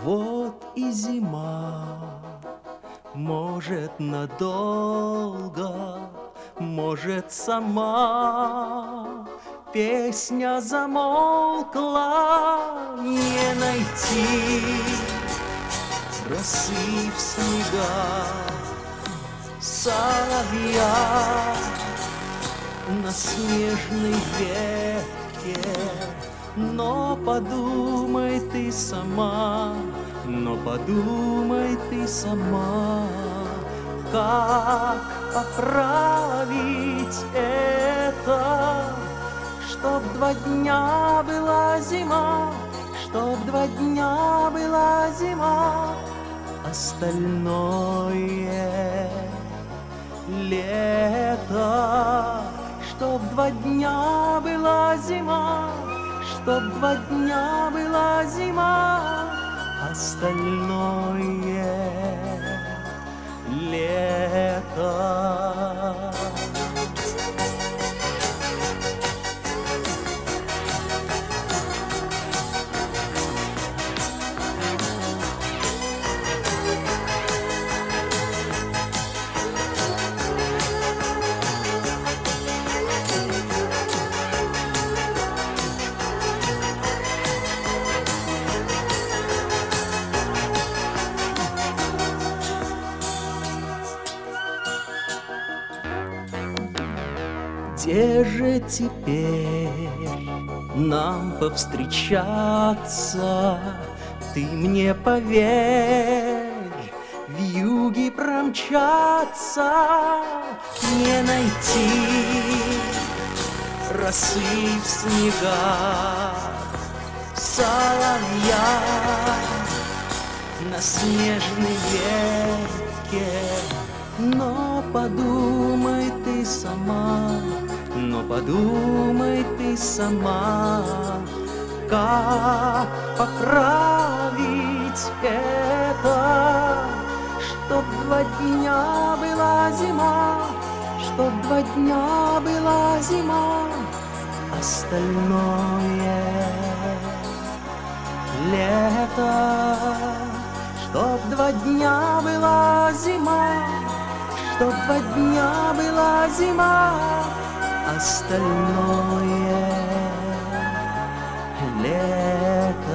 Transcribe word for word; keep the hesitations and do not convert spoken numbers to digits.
Вот и зима, может надолго, может сама. Песня замолкла, не найти росы в снегах, соловья на снежной ветке. Но подумай ты сама, но подумай ты сама, как поправить это, чтоб два дня была зима, чтоб два дня была зима, остальное лето. Чтоб два дня была зима, чтоб два дня была зима, остальное лето. Где же теперь нам повстречаться? Ты мне поверь, вьюги промчаться, не найти росы в снегах, соловья на снежной ветке. Но подумай ты сама, но подумай ты сама, как поправить это, чтоб два дня была зима, чтоб два дня была зима, остальное лето. Чтоб два дня была зима, чтоб два дня была зима, остальное лето.